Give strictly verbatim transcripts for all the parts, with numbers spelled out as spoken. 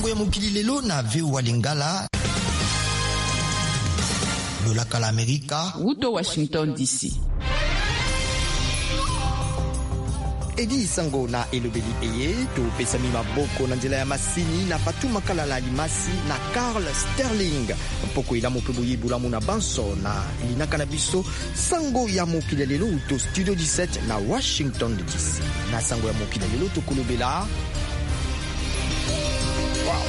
sango ya mokili lelo na Veo Lingala lolaka la Amerika Wuto Washington D C. Edi sango na elobeli eye to pesami maboko na nzela ya masini na Fatuma Kalala Limasi na Carl Sterling poko ila mope boyebula muna banso na linaka na biso sango ya mokili lelo to Studio dix-sept na Washington D C. Na sango ya mokili lelo to kolobela wow.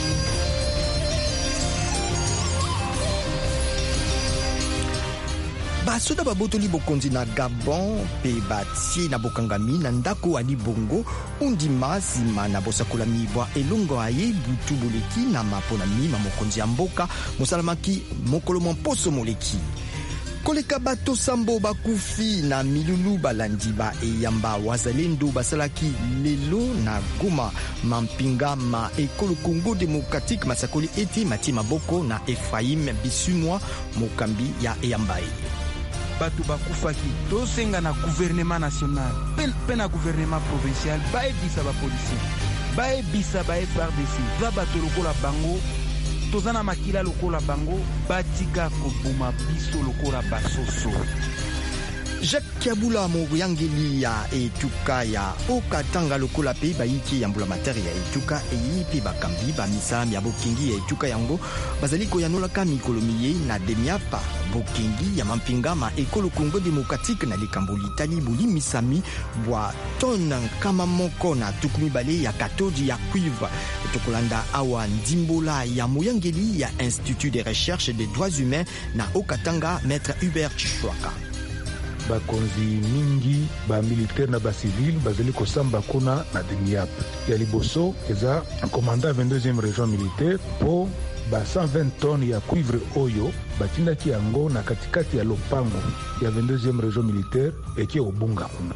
Basoda babotoli bokonzi na Gabon pe batie na bokangami na ndako Ali Bongo undima sima na bosakola mibwa elongo aye butu boleki na mapona mima mokonzi ya mboka mosalamaki mokolo mposo moleki koleka bato sambo bakufi na milulu balandi ba eyamba wazalendo basalaki lelo na Goma mampinga ma ekolo Congo Démocratique masakoli ete mati maboko na Ephraim Bisumwa mokambi ya eyamba bato bakufaki tosenga na gouvernement national pe na gouvernement provincial baebisa bapolisi baebisa ba F R D C va bato lokola bango tozana makila lokola bango batika kobuma biso lokola basoso. Jacques Kiabula Mouyangeli ya etuka ya okatanga lokola pe bayiki ya mbula materi ya etuka eyipi bakambi ba misami ya bokingi ya etuka yango bazaliko ya nolaka mikolomiye na demiapa bokingi ya mampinga ma ekolo Congo Démocratique na likamboli tali buli misami bwa tona kama moko na tukumi bale ya katodi ya cuivre tokolanda awa ndimbola ya Mouyangeli ya Institut de Recherche des Droits Humains na okatanga Maître Hubert Chishwaka. Bakonzi mingi ba militaire na ba civil bazeli kosamba kuna na Demiap ya liboso eza commandant vingt-deuxième région militaire po ba cent vingt tonnes ya cuivre oyo batindaki yango na katikati ya lopango ya vingt-deuxième région militaire eki obunga kuna.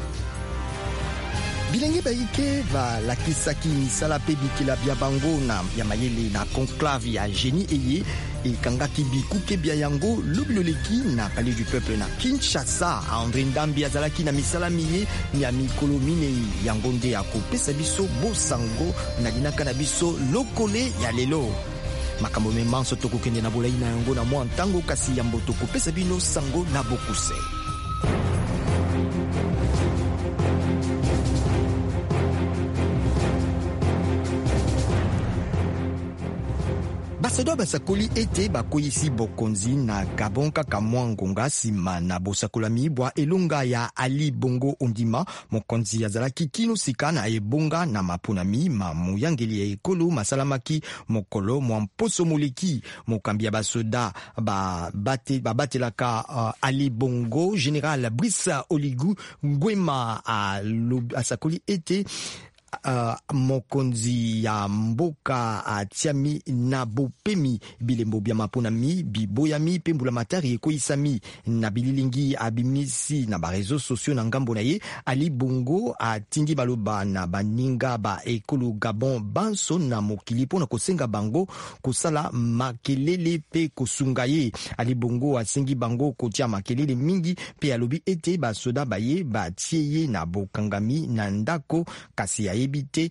Bilenge baike va lakisaki misala pe bikila bya bango na ya mayele na conclave ya génie eye ekangaki bikuke bya yango lobiloleki na palais du peuple na Kinshasa. André Ndambi azalaki na misala miye ya mikolo minei yango nde akopesa biso bosango na linaka na biso lokole ya lelo. Makambo memanso tokokende na bolai na yango na mwa ntango kasi yambo tokopesa bino sango na bokuse. Basoda basakoli ete bakoyisi bokonzi na Gabon kaka mwa ngonga sima na bosakola mibwa elonga ya Ali Bongo Ondima mokonzi azalaki kino sika na ebonga na maponami ma Mouyangeli ya ekolo masalamaki mokolo mwa mposo moleki mokambi ya basoda ba bate ba batelaka uh, Ali Bongo General Brice Oligui Nguema asakoli ete Uh, mokonzi ya mboka atiami na bopemi bilembo bya maponami biboyami pembula matari ekoisami na bililingi abimisi na ba réseaux sociaux na ngambo na ye. Ali Bongo atindi baloba na baninga ba ekolo Gabon banso na mokili pona kosenga bango kosala makelele pe kosunga ye. Ali Bongo asengi bango kotia makelele mingi pe alobi ete basoda baye batie na bokangami na ndako kasi ya ebite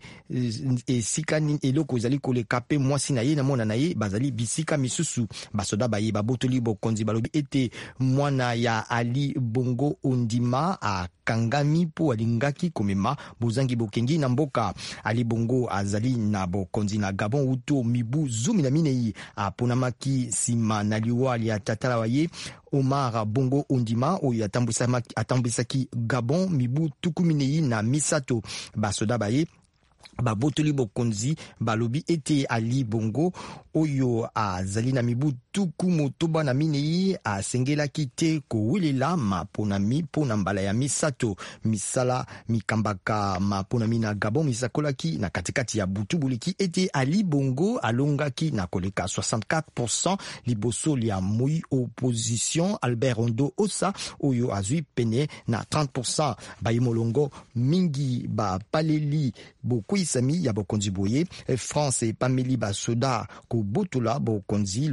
esika eloko ezali koleka pe mwasi na ye na mwana na ye bazali bisika misusu. Basoda baye babotoli bokonzi balobi ete mwana ya Ali Bongo Ondima akangami po alingaki komema bozangi bokengi na mboka. Ali Bongo azali na bokonzi na Gabon uto mibu zumi na minei aponamaki sima na liwali ya tatala waye Omar Bongo Ondima oyo atambwisaki Gabon mibu tukuminei na misato. Basoda baye babotoli bokonzi balobi ete Ali Bongo oyo azali na mibu tuku motoba na minei asengelaki te kowelela maponami pona mbala ya misato misala mikambaka maponami na Gabon misakolaki na katikati ya butu buliki ete Ali Bongo alongaki na koleka soixante-quatre pour cent liboso ya moi opposition Albert Rondo Osa oyo azui pene na trente pour cent. Bayimolongo mingi ba paleli bokuisami ya bokonzi boye France epameli basoda ko botula bokonzi lokola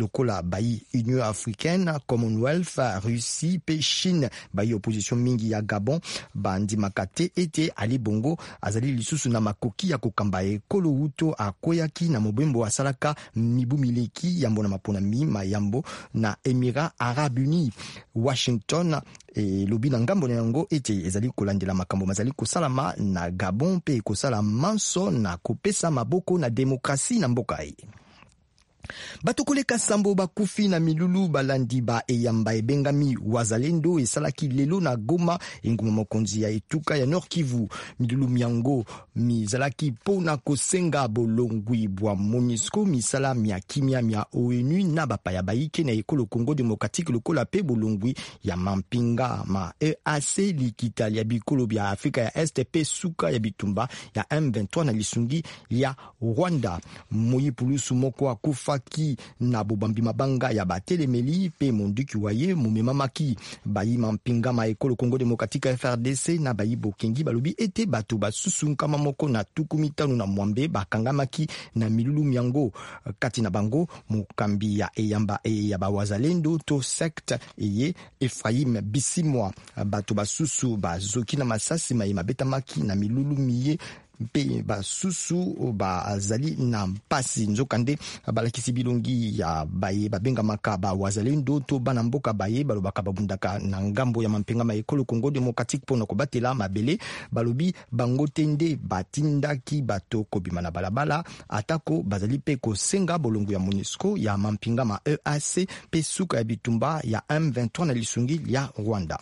bai Union Africaine, Commonwealth, Russie pe Chine bai opposition mingi ya Gabon bandimaka te ete Ali Bongo azali lisusu na makoki ya kokamba ekolo uto akoyaki na mobembo asalaka mibu mileki yambo na mapona mi mayambo na Émirats Arabes Unis. Washington e lobi na ngambo na yango ete ezali kolandela makambo mazali kosalama na Gabon pe kosala manso na kopesa maboko na demokrasi na mboka ye. Bato koleka sambo bakufi na milulu balandi ba eyamba ebengami wazalendo esalaki lelo na Goma enguma mokonzi ya etuka ya Nord Kivu. Milulu miango mizalaki pona kosenga bolongwi bwa MONUSCO misala mia kimia mia O N U na bapaya baike na ekolo Congo Démocratique lokola pe bolongwi ya mampinga ma E A C likita ya bikolo bya Afrika ya Este pe suka ya bitumba ya M vingt-trois na lisungi ya Rwanda. Moyi pulusu moko akufa ki na bobambi mabanga ya batelemeli pe monduki waye mumemamaki bayi mampinga ma ekolo Congo Démocratique F R D C na bayi bokengi balobi ete bato basusunkama moko na tukumi tano na mwambe bakangamaki na milulu miango kati na bango mukambi ya eyamba e ya bawazalendo to secte eye Ephraim Bisimwa bato basusu bazoki na masasi mayema betamaki na milulu miye mpe basusu bazali na mpasi nzokande balakisi bilongi ya baye babenga makaba wazalendo to bana mboka baye balobaka babundaka na ngambo ya mampenga ma ekolo Congo Démocratique pona kobatela mabele balobi bango tende batindaki bato kobima na balabala atako bazali pe kosenga bolongo ya MONUSCO ya mampinga ma E A C pe suka ya bitumba ya M vingt-trois na lisungi ya Rwanda.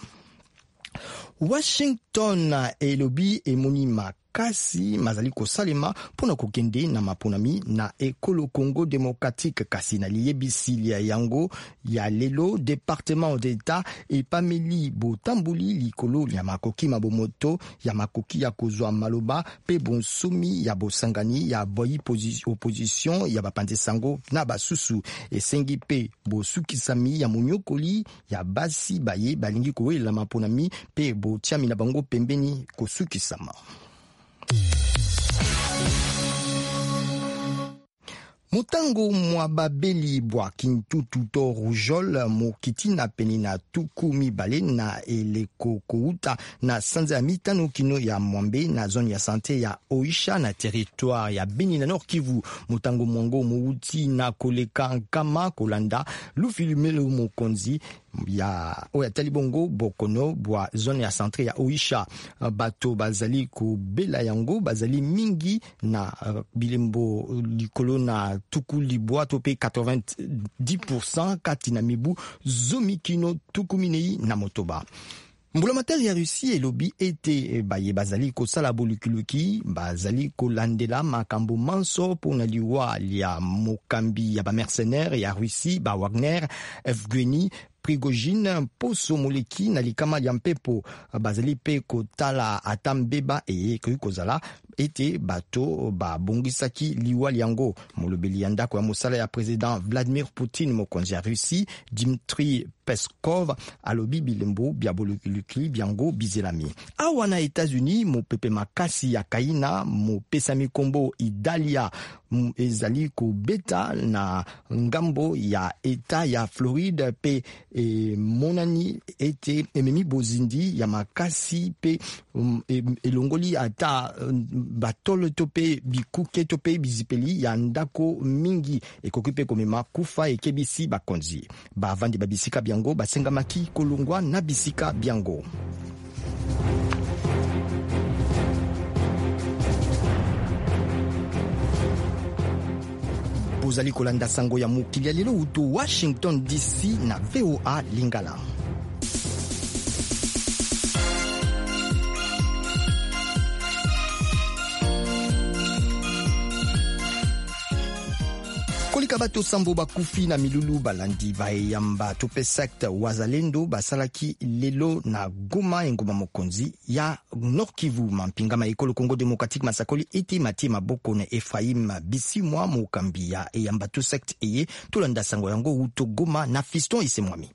Washington elobi emonima kasi mazali kosalema pona kokende na maponami na ekolo Congo Démocratique kasi na liyebisi ya yango ya lelo département d'État epameli botambuli likolo ya makoki mabomoto ya makoki ya kozwa maloba pe bonsumi ya bosangani ya boyi opposition ya bapande sango na basusu esengi pe bosukisami ya monyokoli ya basi baye balingi kowela maponami pe botiami na bango pembeni kosukisama. Mutango mwa babeli bwa kintutu to rujol mokiti na peni na tuku mibale na eleko kouta na sanza mitano kino ya mwambe na zone ya sante ya Oisha na territoire ya Beni na Nord Kivu. Mutango mwango muuti na koleka nkama kolanda lufilumelo mokonzi ya oya talibongo bokono bwa zone ya centre ya Oisha. Bato bazali ko bela yango bazali mingi na uh, bilembo likolo na tuku libwa tope quatre-vingt-dix pour cent kati na mibu zomi kino tuku minei na motoba. Mbula materi ya Russie elobi ete baye bazali ko sala bolukuluki bazali ko landela makambo manso pona liwa ya mokambi ya ba mercenaires ya Russie ba Wagner Evgeny Prigojine poso moleki na likama ya mpepo bazali pe kotala atambeba e kozala ete bato ba bongisaki liwa liango molobeli ya ndako ya mosala ya president Vladimir Poutine mokonzi ya Russie Dmitry Peskov alobi bilembo bya bolukuluki biango bizelami awa na États-Unis mopepe makasi ya kaina mopesami kombo Idalia ezali ko beta na ngambo ya eta ya Floride pe e monani ete ememi bozindi ya makasi pe um, e, elongoli ata um, batolo tope bikuke tope bizipeli ya ndako mingi ekokipe komema kufa ekebisi bakonzi bavandi babisika biango basengamaki kolongwa na bisika biango. Bozali kolanda sango ya mukili ya lelo uto Washington D C na V O A Lingala. Kolika bato sambo bakufi na milulu balandi bayamba tope secte wazalendo basalaki lelo na Goma engoma mokonzi ya Nord Kivu mampinga ma ekolo Congo Démocratique masakoli ete matie maboko na Ephraim Bisimwa mokambi ya eyamba to secte eye tolanda sango yango uto Goma na Fiston Isemwami.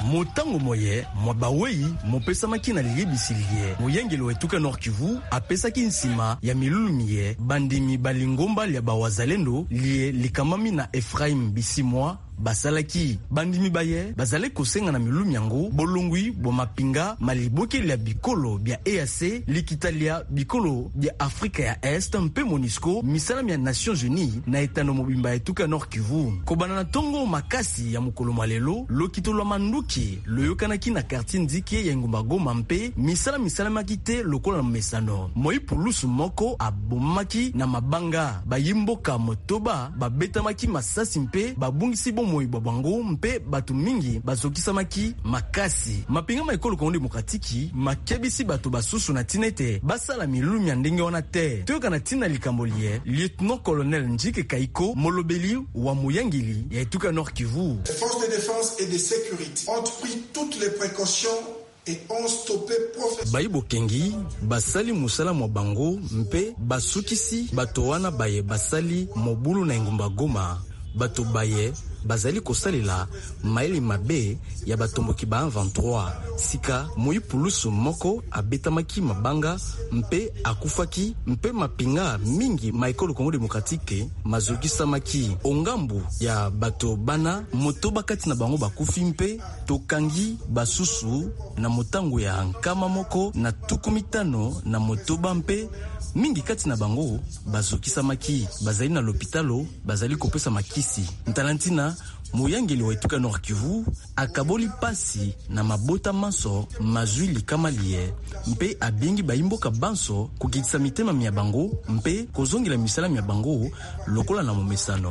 motango moye mwabawei mopesa makina liyebisilie moyengelo wetuka Nord Kivu apesa kinsima ya milulu miye bandimi balingomba lya bawazalendo liye likamami na Ephraim Bisimwa basalaki bandimi baye bazale kosenga na milulu yango bolongwi bo mapinga maliboke lya bikolo bya E A C likitalia bikolo bya Afrika ya Est mpe MONUSCO misala ya Nations Unies na etano mobimba etuka Nord Kivu kobana na tongo makasi ya mukolo malelo lokito lwa manduki loyokanaki na quartier Ndike ya Ngumba Goma mpe misala misala makite lokola na mesano moi pulusu moko abomaki na mabanga bayimboka motoba babetamaki masasi mpe babungisi bo moi babango mpe batu mingi bazokisamaki makasi mapinga maekolo Kongo Demokratiki makebisi batu basusu na tinete basala milulu ya ndenge wana te toyoka na tina likambolie lieutenant colonel Njike Kaiko molobeli wa muyangili ya etuka Nord Kivu. Les forces de défense et de sécurité ont pris toutes les précautions et ont stoppé professionnellement. Baibo Kengi basali musala mwa bango mpe basukisi bato wana baye basali mobulu na Ngumba Goma bato baye bazali kosalela maeli mabe ya batomboki ba vingt-trois sika moi pulusu moko abetamaki mabanga mpe akufaki mpe mapinga mingi maekolo Kongo Demokratike mazokisamaki ongambu ya bato bana motoba kati na bango bakufi mpe tokangi basusu na motango ya nkama moko na tuku mitano na motoba mpe mingi kati na bango bazokisamaki bazali na lopitalo bazali kopesa makisi ntalantina muyangeli wa etuka Nord Kivu akaboli pasi na mabota manso mazwi likama liye mpe abingi bayimboka banso kukitisa mitema mia bango mpe kozongela misala mia bango lokola na momesano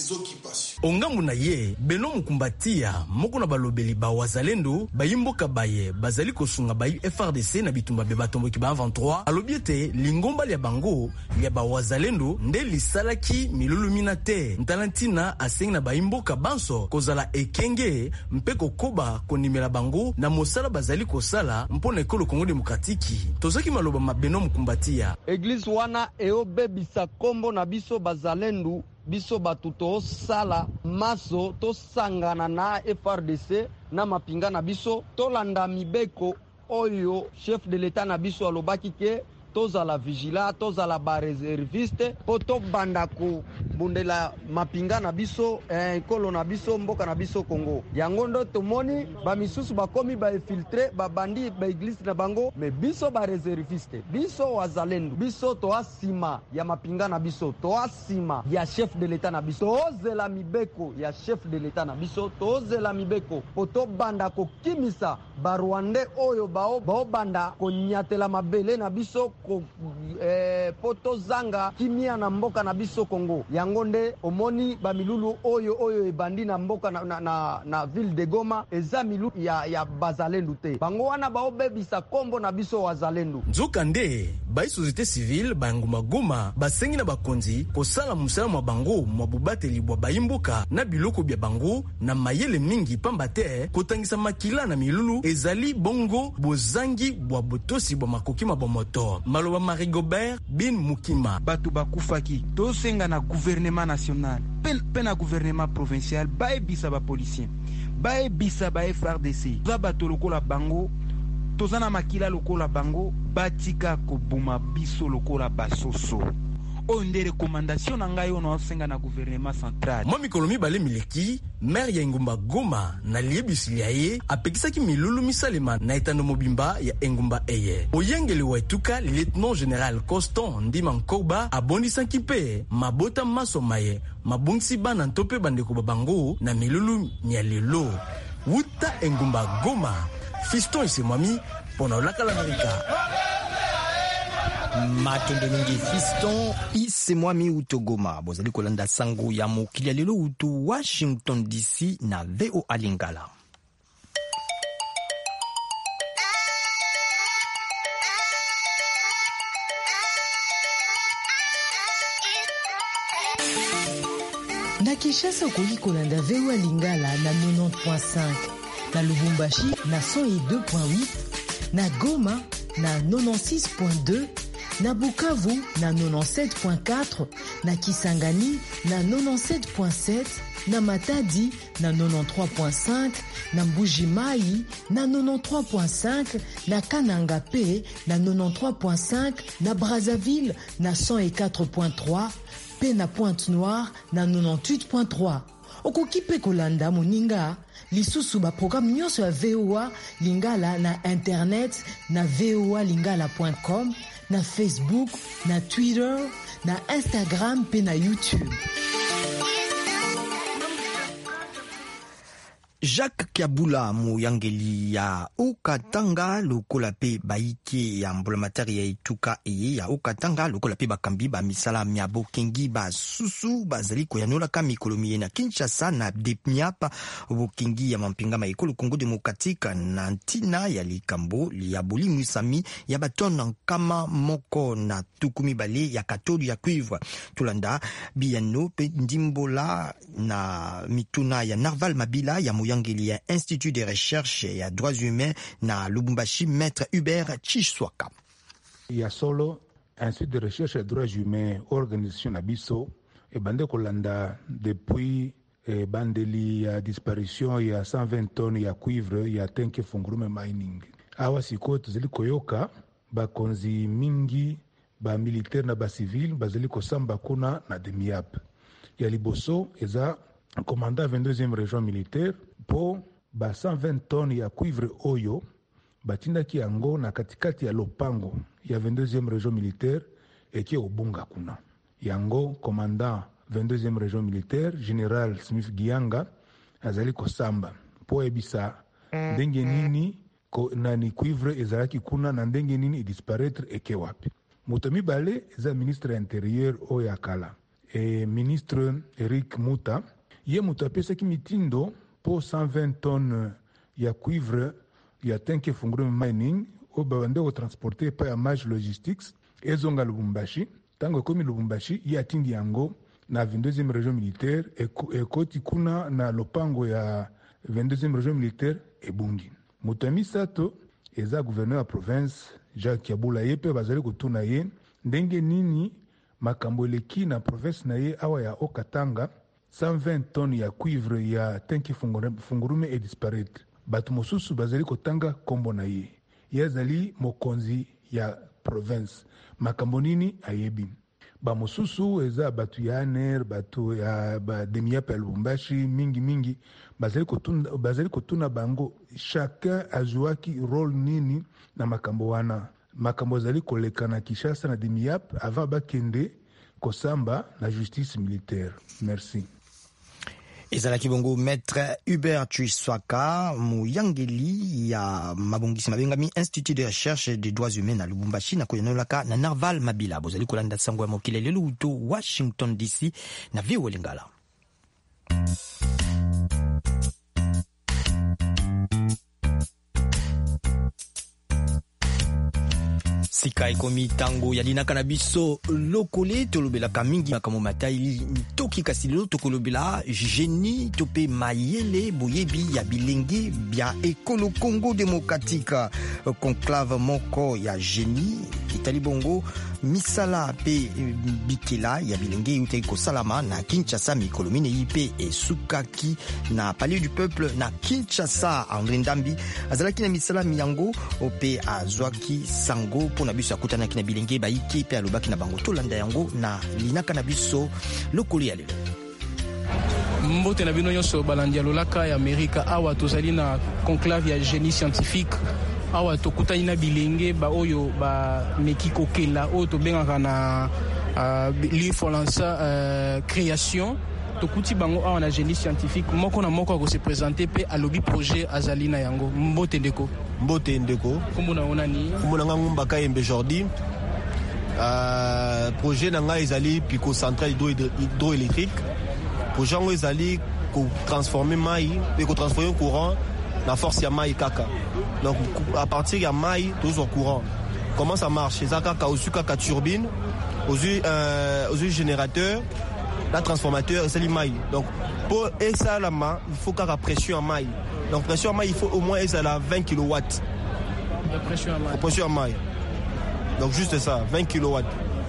ongambu na ye Beno Mukumbatia moko na balobeli ba wazalendo bayimboka baye bazali kosunga bayi F R D C na bitumba be batomboki ba vingt-trois alobiete lingomba lya bango lya ba wazalendo nde lisalaki milulu minate ntalantina asengi na bayimboka banso kozala ekenge mpe kokoba konimela bango na mosala bazali kosala mpona ekolo Kongo Demokratiki tozaki maloba mabeno Mukumbatia Eglise wana eobebisa kombo na biso bazalendu biso batu to sala maso to sangana na F R D C na mapinga na biso to landa mibeko oyo chef de l'État na biso alobaki ke toza la vigila toza la ba réserviste poto bandako bundela mapinga na biso eh, kolo na biso mboka na biso Kongo yango ndo tomoni ba misusu bakomi ba infiltré ba bandi ba église na bango me biso ba réserviste biso wazalendo biso to asima ya mapinga na biso to asima ya chef de l'État na biso ozela mibeko ya chef de l'État na biso to ozela mibeko poto bandako kimisa ba Rwandais oyo bao bao banda konyatela mabele na biso ko eh, poto zanga kimia na mboka na biso Kongo yango nde omoni ba milulu oyo oyo ebandi na mboka na, na, na, na ville de Goma eza milulu ya, ya bazalendu te bango wana baobebisa kombo na biso wazalendu nzoka nde ba société civile ba Ngumba Goma basengi na bakonzi kosala musala mwa bango mwa bubateli bwa bayimboka na biloko bya bango na mayele mingi pamba te kotangisa makila na milulu ezali bongo bozangi bwa botosi bwa makoki mwa moto maloba Marie Gobert bin Mukima batu bakufaki tosenga na gouvernement national pen, pen na gouvernement provincial bae bisa ba policier bae bisa ba F R D C za bato lokola bango tozana makila lokola bango batika kobuma biso lokola basoso onde recommandation na ngai ono senga na gouvernement central mo mikolo mibale mileki maire ya Ngumba Goma na liebisi liaye apekisaki milulu misalema na etando mobimba ya Ngumba eye oyengeli wa etuka lieutenant général Constant Ndima Nkoba abondisaki pe mabota maso maye mabungisi bana ntope bandeko babango na milulu nya lelo wuta Ngumba Goma Fiston Isemwami pona olaka la Amerika matondo mingi Fiston Isemwami utogoma bozali kolanda sango ya mokili ya lelo utu Washington D C na V O A Lingala. Na Kinshasa okoki kolanda V O A Lingala na quatre-vingt-dix point cinq, na Lubumbashi na cent deux point huit, na Goma na quatre-vingt-six point deux, na Bukavu na quatre-vingt-dix-sept point quatre, na Kisangani na quatre-vingt-dix-sept point sept, na Matadi na quatre-vingt-treize point cinq, na Mbuji-Mayi na quatre-vingt-treize point cinq, na Kananga P na quatre-vingt-treize point cinq, na Brazzaville na cent quatre point trois, pe na Pointe-Noire na quatre-vingt-dix-huit point trois. Okoki pe kolanda moninga lisusu ba programme nyonso ya V O A Lingala na internet na v o a lingala point com, na Facebook, na Twitter, na Instagram pe na YouTube. Jacques Kiabula Mouyangeli ya Okatanga lokola pe baike ya mbulamatari ya ituka eye ya Okatanga lokola pe bakambi ba misala miabo kengi ba susu bazali koyanola ka mikolo na Kinshasa na depnyapa bokengi ya mampinga maikolo Kongo Demokratika na ntina ya likambo ya bolimu sami ya batona kama moko na tukumi bale ya katolu ya cuivre tulanda biano pe ndimbola na mituna ya Narval Mabila ya Mouyangeli ya Institut de recherche ya droits humains na Lubumbashi, maître Hubert Chiswaka. Il y a solo Institut de recherche ya droits humains organisation na biso e bande kolanda depuis e bandeli ya disparition ya cent vingt tonnes ya cuivre ya Tenke Fungurume mining. Awa siko tuzeli koyoka bakonzi mingi ba militaire na ba civil bazeli kosamba kuna na demiap. Ya liboso eza commandant vingt-deuxième région militaire po ba cent vingt tonnes ya cuivre oyo batindaki yango na katikati ya lopango ya vingt-deuxième région militaire eki obunga kuna. Yango commandant vingt-deuxième région militaire général Smith Gianga azali kosamba po ebisa ndenge nini ko nani cuivre ezalaki kuna na ndenge nini idisparaître eke wapi. Moto mibale eza ministre intérieur oyo akala e ministre Eric Muta ye moto apesaki mitindo po cent vingt tonnes ya cuivre ya Tenke Fungurume mining o bande ko transporter pa ya Mage Logistics ezonga Lubumbashi. Tango ekomi Lubumbashi ye atindi yango na vingt-deuxième région militaire ekoti kuna na lopango ya vingt-deuxième région militaire ebungi. Moto misato eza gouverneur ya province Jacques Kiabula ye pe bazali kotuna ye ndenge nini makambo eleki na province na ye awa ya Okatanga cent vingt tonnes ya cuivre ya Tenke Fungurume e disparaître. Batu mosusu bazali kotanga kombo na ye. Ye azali mokonzi ya province. Makambo nini ayebi. Ba mosusu eza batu ya Aner, batu ya ba demiapa Lubumbashi mingi mingi bazali kotuna bazali kotuna bango chacun azuaki rôle nini na makambo wana. Makambo zali koleka na Kinshasa na demiap avant bakende kosamba na justice militaire. Merci. Ezalaki bongo maître Hubert Chiswaka Mouyangeli ya mabongisi mabengami Institut de recherche des droits humains na Lubumbashi na koyanolaka na Narval Mabila. Bozali kolanda sango ya mokile lelo uto Washington D C na V O A Lingala. Sika ekomi tango ya linaka na biso lokole tolobelaka mingi makamo matai toki kasilelo tokolobela génie tope mayele boyebi ya bilenge bia ekolo Congo Demokratika conclave moko ya génie kitali bongo misala pe bikela ya bilenge utei ko salama na Kinshasa mikolo mine ipe esukaki na Palais du Peuple na Kinshasa. André Ndambi azalaki na misala miyango ope azwaki sango pona biso akutana kina bilenge baiki pe alobaki na bango tolanda yango na linaka na biso lokoli ya lelo. Mbote na bino nyonso balandi ya lolaka ya Amerika awa tozali na conclave ya génie scientifique awa tokutani na bilenge ba oyo ba meki kokela oyo tobengaka na uh, livre français uh, création tokuti bango awa na génie scientifique moko na moko ko se présenter pe alobi projet azali na yango. Mbote ndeko mbote ndeko kombo na ona ni kombo na ngumba Kayembe Jordi. Uh, projet na nga ezali pico centrale hydroélectrique. Projet ngo ezali ko transformer mai pe ko transformer courant la force ya mai kaka. Donc à partir ya mai toujours courant. Comment ça marche? Ça kaka osuka ka turbine, aux euh aux générateurs, la transformateur c'est mai. Donc pour ça la main, il faut kaka pression en mai. Donc pression en mai il faut au moins ça la vingt kilowatts. La pression en mai. Pression en mai. Donc juste ça, vingt kilowatts.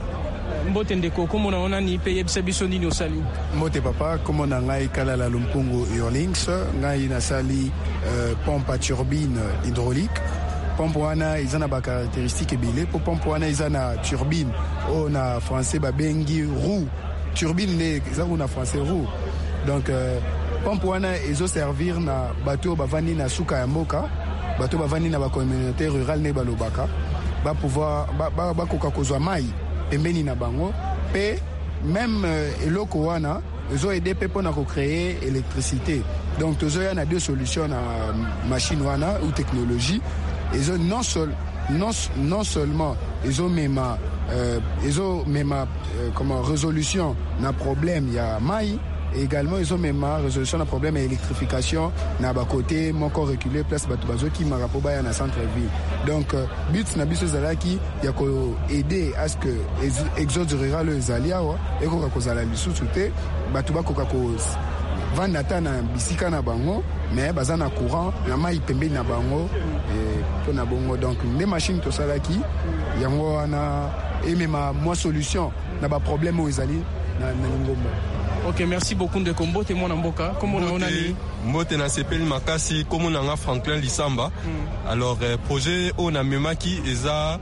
Mbote ndeko komo na ona ni paye biso nini osali. Mbote papa komo na ngai kala la Lumpungu Eurlinks ngai na sali euh, pompe à turbine hydraulique. Pompe wana ils ont ba caractéristiques ebele pour pompe wana ils ont na turbine o na français ba bengi roue. Turbine ne za na français roue. Donc euh, pompe wana ezo servir na bateau bavandi na suka ya mboka, bateau bavandi na ba communauté rurale ne balobaka ba pouvoir ba ba, ba koka kozwa mai pembeni na bango pe même euh, eloko wana ils ont aidé pour na créer électricité. Donc tozo ya na deux solutions na machine wana ou technologie. Ils ont non seul non non seulement ils ont même euh, ils ont même euh, comment résolution na problème il y a mai. Et également, ils ont même résolution d'un problème d'électrification. Na ba côté, mon corps reculé, place Batubazo qui m'a rappelé à la centre-ville. Donc, but na biso zalaki, il y a ko aider à ce que exode rural les aliawa et ko ko zala lisouté, Batuba ko ko vandata na bisika na bango, mais bazana courant, la mai pembe na bango et pour na bongo. Donc, les machines to salaki, yango ana et même moi solution na ba problème aux ali na na ngomba. Ok, merci beaucoup de Kombo, t'es mon amboka. Comment on a dit? Mbote na sepeli makasi, comme on a Franklin Lissamba. Mm. Alors, euh, projet on a memaki eza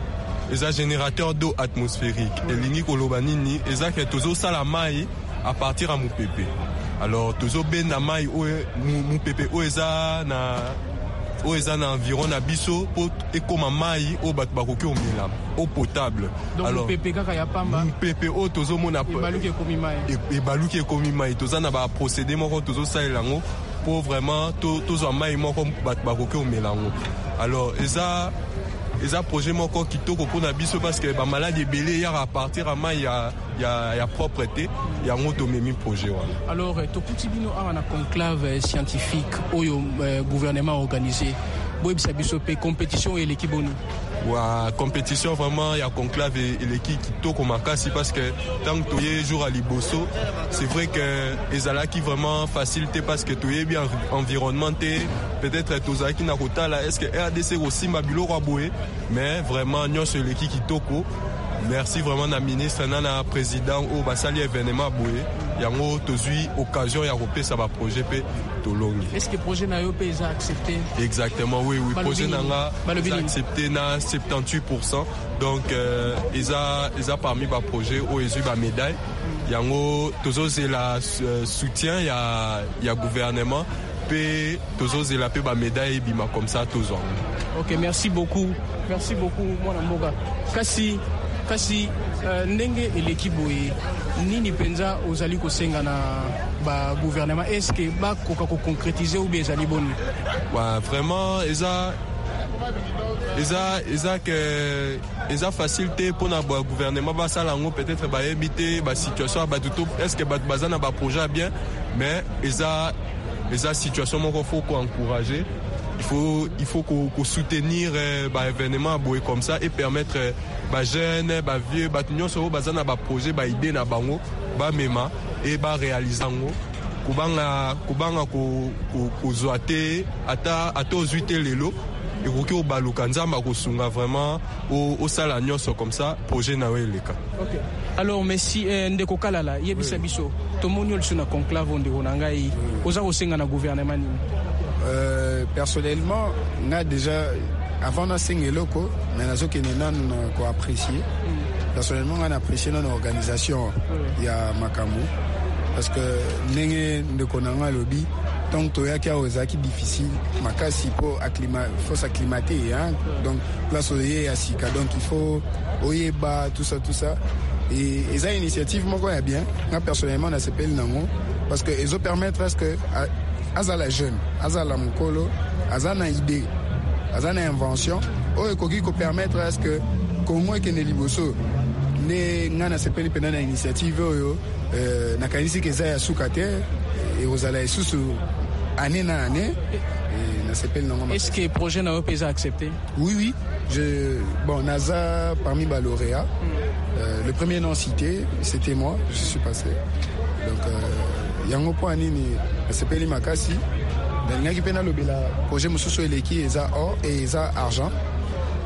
eza générateur d'eau atmosphérique. Mm. Et lingi kolobanini eza que tozo salamai à partir à Moupepe. Alors, tozo ben na mai o Moupepe o eza na o eza na environ na biso po ekoma mai o bat bakoki omela eau potable. Donc alors Moupepe kaka ya pamba Moupepe o tozo mona e baluki ekomi mai e baluki ekomi mai toza na ba procédé moko tozo salela ngo pour vraiment to tozo mai moko bat bakoki omela ngo. Alors eza eza projet moko kitoko pona biso parce que ba maladie belé ya à partir à mai ya ya ya propreté ya ngoto memi projet wana. Alors to kutibino a na conclave scientifique oyo euh, gouvernement organisé boy biso pe compétition et l'équipe boni. Wa compétition vraiment ya conclave et l'équipe kitoko makasi parce que tant que toyé jour à Liboso, c'est vrai que ezalaki vraiment facilité parce que toyé bien environnementé, peut-être tozaki na kotala est-ce que R D C aussi mabilo raboué mais vraiment nyo sur l'équipe kitoko. Merci vraiment na ministre na président au basali événement boué yango tozui occasion ya repé ça va projet pe tolongi. Est-ce que projet na yo pe a accepté? Exactement oui oui projet na nga accepté na soixante-dix-huit pour cent donc euh, ils a ils a parmi ba projet au ezu ba médaille yango tozo c'est la euh, soutien ya ya gouvernement pe tozo c'est la pe ba médaille bima comme ça tozo. OK, merci beaucoup. Merci beaucoup mwana mboga. Kasi kasi uh, ndenge eleki boye nini penza ozali kosenga na ba gouvernement est-ce que ba koka ko concrétiser ou bien ezali boni? Ouais, vraiment eza eza eza que eza facilité pour na ba gouvernement ba salango peut-être ba éviter ba situation ba tout est-ce que ba bazana ba projet bien mais eza eza situation moko faut ko encourager. Il faut, il faut qu'on, qu'on soutenir euh, bah, événements comme ça et permettre euh, bah, jeunes, bah, vieux, bah, nous sommes dans bah, projet, bah, idée na bango, bah, mema et bah, réaliser ngo. Kubanga, kubanga ko, ko, ko zoate, ata, ata ozuite lelo. Et qu'on au balukanza, bah, ko sunga vraiment au, au salagnos comme ça, projet na weleka. Ok. Alors, merci, euh, ndeko kalala, yebisa biso, tomonyo l'suna conclave onde onangai, oza osenga na gouvernement ni. Euh, personnellement, on a déjà, avant de signer loco, mais on a apprécié. Personnellement, on a apprécié notre organisation. Il y a Makamu. Parce que, nous avons un lobby. Tant que il y a des acquis difficiles, il faut s'acclimater. Hein? Donc, place au yé, donc il faut, oye, bas, tout ça, tout ça. Et, et ça, initiative, moi, je bien. Moi, personnellement, on a s'appelé Nango. Parce que, ils ont permettre à ce que, azala jeune, azala mukolo, azana idée, azana invention, o ekoki ko permettre à ce que Congo et Kene Liboso ne ngana sepeli pena na initiative oyo euh, na kanisi ke za ya sukate et ozala isusu année na année et na sepeli nango. Est-ce que projet na opé a accepté? Oui oui, je bon naza parmi ba lauréats. Mm. Euh, le premier nom cité, c'était moi, je suis passé. Donc euh, yango po anini sepeli makasi ndingaki pena lobela projet mususu eleki eza or et eza argent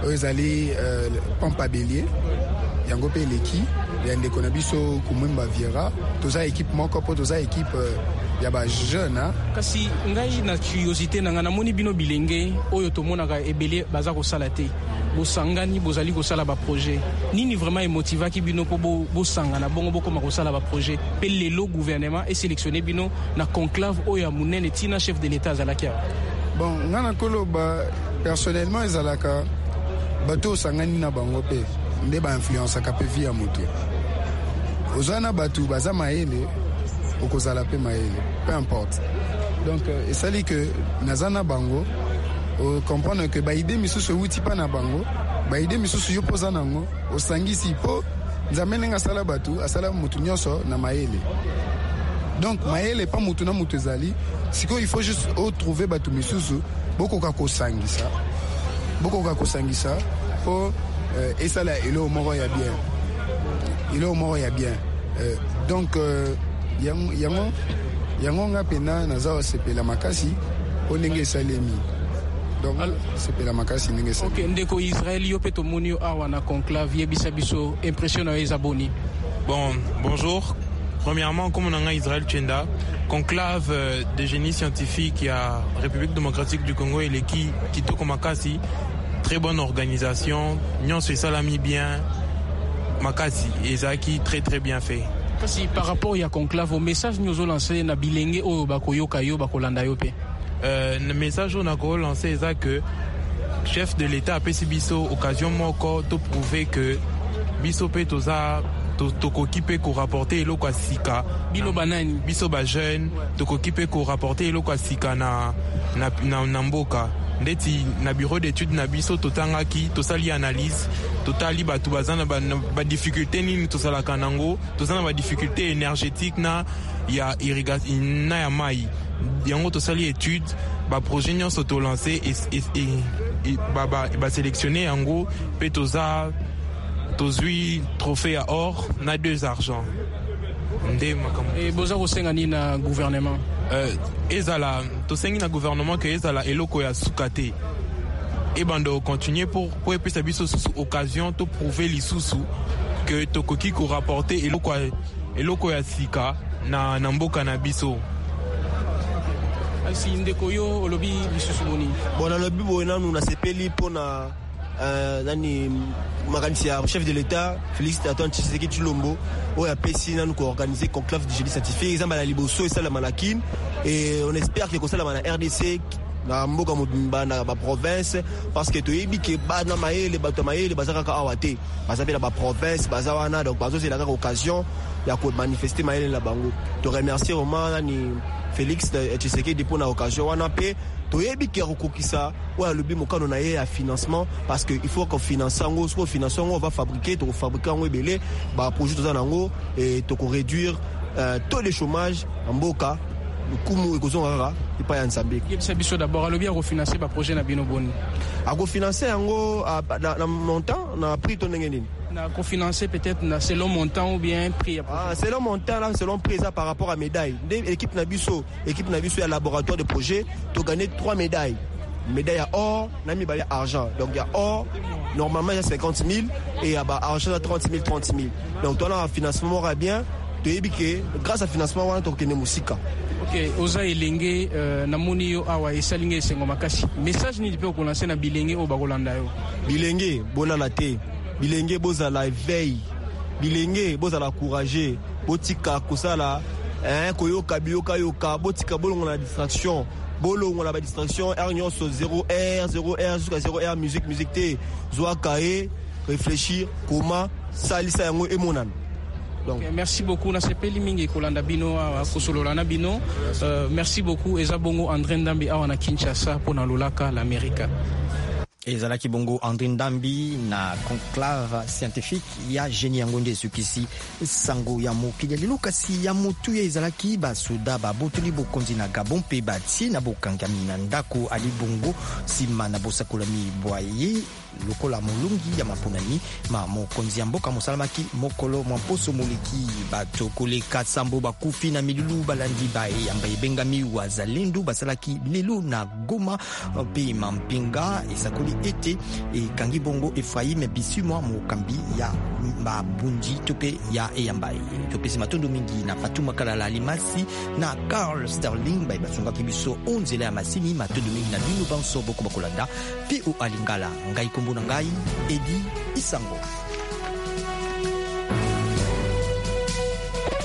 oyo ezali euh, pompe à bélier yango mpe eleki ya ndeko na biso kumwemba viera toza équipe moko mpo toza équipe euh, ya bajeune. Kasi ngai na curiosité na nga namoni bino bilenge oyo tomonaka ebele baza kosala te bosangani bozali kosala baprojet nini vraiment emotivaki bino mpo bosangana bongo bokoma kosala baprojet mpe lelo gouvernement esélectionné bino na conclave oyo ya monene tina chef de l'état azalaki awa? Bon, nga na koloba personnellement ezalaka bato osangani na bango mpe nde bainfluenceaka mpe vi ya moto ozwa na bato baza mayele okozala mpe mayele peu importe. Donc esali ke naza na bango comprendre que baide misusu wuti pa na bango baide misusu yo poza nango osangisi po nzambe nenga sala batu asala mutu nyonso na mayele. Donc mayele pa mutu na mutu ezali siko il faut juste trouver batu misusu bokoka kosangisa bokoka kosangisa po euh, esala elo moko ya bien elo moko ya bien euh, donc euh, yango yango yango nga pena naza osepela makasi po ndenge esalemi. Donc c'est la makasi ndenge sa. OK, ndeko Israël yo pe tomoni yo awa na conclave yebisa biso impression na les abonnés. Bon, bonjour. Premièrement, comme on a Israël Tchenda, conclave de génie scientifique à République démocratique du Congo et l'équipe Kitoko Makasi, très bonne organisation, Nyon se salami bien, Makasi et Zaki très très bien fait. Kasi par rapport à conclave, au message nous ont lancé na bilenge o bakoyoka yo bakolanda yo pe. Euh, le message on a lancé c'est que chef de l'État a pesi biso occasion moko to prouver que biso pe toza to kokipe ko rapporter eloko asika bino banani biso ba jeune to kokipe ko rapporter eloko asika na na, na, na mboka ndeti na bureau d'études na biso totangaki tosali analyse totali batu bazana ba, ba difficulté nini tosala kanango tosana ba difficulté énergétique na ya irrigation na ya mai yango tosali étude ba projet nyonso to lancé et et et ba ba, ba sélectionner yango pe toza tozui trophée à or na deux argent ndé makambo et boza kosenga ni na gouvernement euh ezala tosengi na gouvernement que ezala eloko ya sukate et bando continuer pour pour epesa biso sous occasion to prouver lisusu que tokoki ko rapporter eloko eloko ya sika na na mboka na biso. Si ndeko yo olobi lisusu boni bon alobi bona nous na sepeli pona euh nani makanisi ya chef de l'état Félix Antoine Tshisekedi Tshilombo oya pesi nanu ko organiser conclave de génie scientifique exemple la liboso et ça la malakine et on espère que ça la na R D C na mboka mobimba na ba province parce que to yebi ke ba na maele ba to maele bazaka ka awate bazabela ba province bazawana donc bazo c'est la occasion ya ko manifester maele la bango to remercier vraiment nani Félix Tshisekedi pour na occasion wana pe to yebi ke rekokisa wa lobi mokano na ye ya financement parce que il faut qu'on finance ngo soit financer on va fabriquer to fabriquer ngo belé ba projet to zanango et to ko réduire euh, taux de chômage en mboka kumu ekozongaka ipa ya nzambe yebisa biso d'abord alobi ya refinancer ba projet na bino boni a refinancer yango na, na montant na prix to ndenge nini na cofinancer peut-être na selon montant ou bien prix ah selon montant là selon prix ça par rapport à médaille l'équipe na biso équipe na biso ya laboratoire de projet to gagner trois médailles médaille à or na mi bali argent donc il y a or normalement il y a cinquante mille et il y a ba argent à trente mille trente mille donc toi là financement aura bien to yebike grâce à financement wana to kene musika. OK oza elenge euh, namoni yo awa esalinga esengo makasi message ni dipe ko lancer na bilenge o bakolanda yo bilenge bona la te bilenge bozala éveil bilenge bozala courageux botika kosala hein koyoka biyoka yoka botika bolongo na distraction bolongo na ba distraction r nyonso zéro heure zéro heure jusqu'à zéro heure musique musique te zoa kae réfléchir comment salisa yango emonana. Donc okay, merci beaucoup na sepeli mingi kolanda bino a kosolola na bino euh, merci beaucoup eza bongo André Ndambi awa na Kinshasa pona lolaka l'Amérique. ezalaki bongo André Ndambi na conclave scientifique ya génie yango nde sukisi sango ya mokili lelo kasi ya motu ya ezalaki basoda babotoli bokonzi na Gabon pe bati na bokangami na ndako ali bongo sima na bosakolami boye lokola molungi ya mapunani ma mokonzi ya mboka mosalamaki mokolo mwamposo moleki bato koleka sambo bakufi na milulu balandi bae yamba ebengami wazalendo basalaki lelo na Goma pe mampinga esakoli ete ekangi bongo Efraim Bisumwa mokambi ya babundi tope ya eyamba tope matondo mingi na Fatuma Kalala Limasi na Carl Sterling ba basunga kibiso onzela ya masini matondo mingi na bino banso boko bakolanda pe o alingala ngai kombo na ngai Edi Isango.